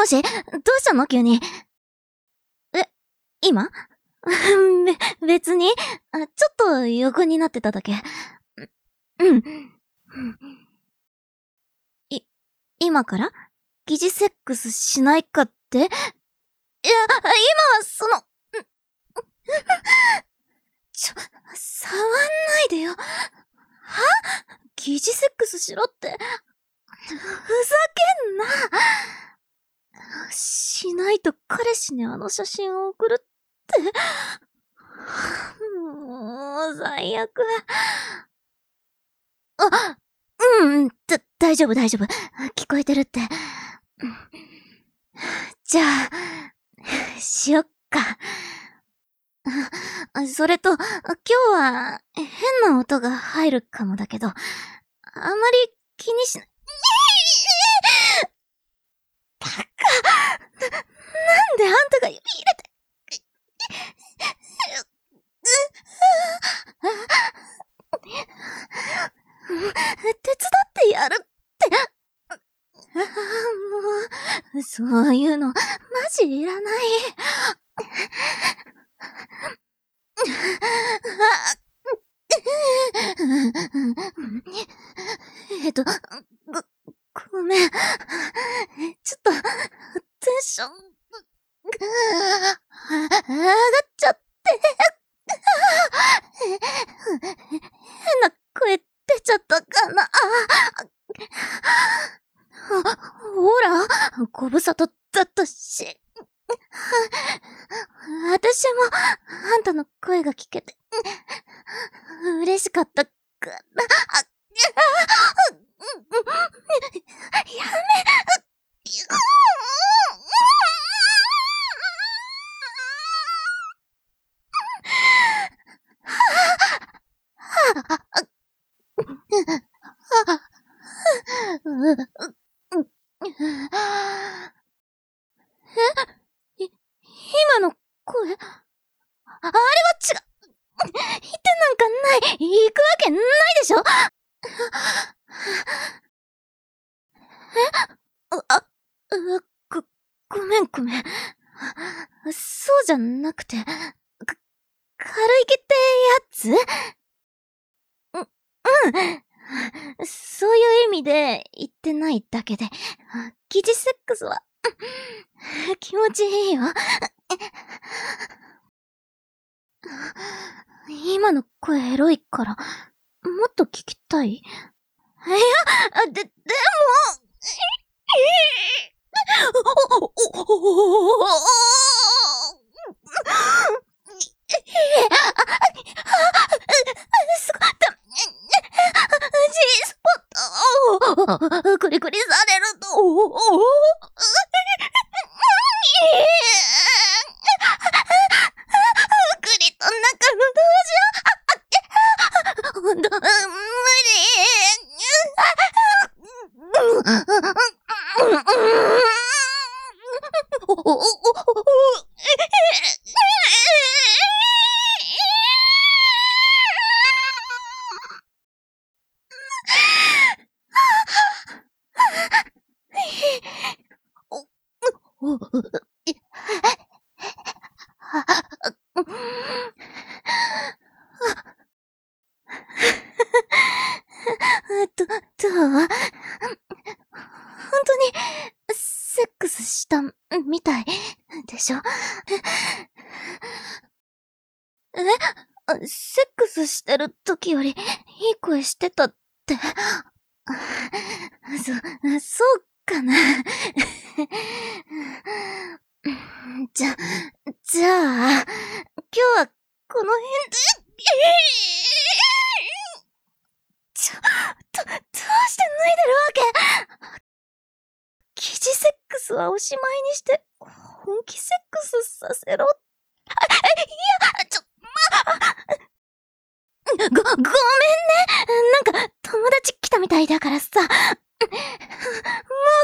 もし、どうしたの急に。今別に、ちょっと横になってただけ。うん。今から疑似セックスしないかって？いや、今は触んないでよ。は？疑似セックスしろって。ふざけんな。しないと彼氏にあの写真を送るって。もう、最悪。大丈夫。聞こえてるって。じゃあ、しよっか。それと、今日は、変な音が入るかもだけど、あまり気にしない。バカ！なんであんたが指入れて。手伝ってやるって。もう、そういうの、マジいらない。ごめん。ちょっと、テンション、上がっちゃって。変な声出ちゃったかな。ほら、ご無沙汰だったし。私も、あんたの声が聞けて、嬉しかったから。やめ。今の声、あれは違う。言ってなんかない。行くわけないでしょ。ごめん。そうじゃなくて、軽い気ってやつ？そういう意味で言ってないだけで、疑似セックスは、気持ちいいよ。今の声エロいから、もっと聞きたい？いや、でも、すごい、G スポット、クリクリされると、クリと中の同時ほんと、無どう？本当に、セックスしたみたいでしょ？セックスしてる時よりいい声してたって。そうかな。じゃあ、今日はこの辺で。どうして脱いでるわけ？疑似セックスはおしまいにして、本気セックスさせろ。ごめんね。なんか、友達来たみたいだからさ。もう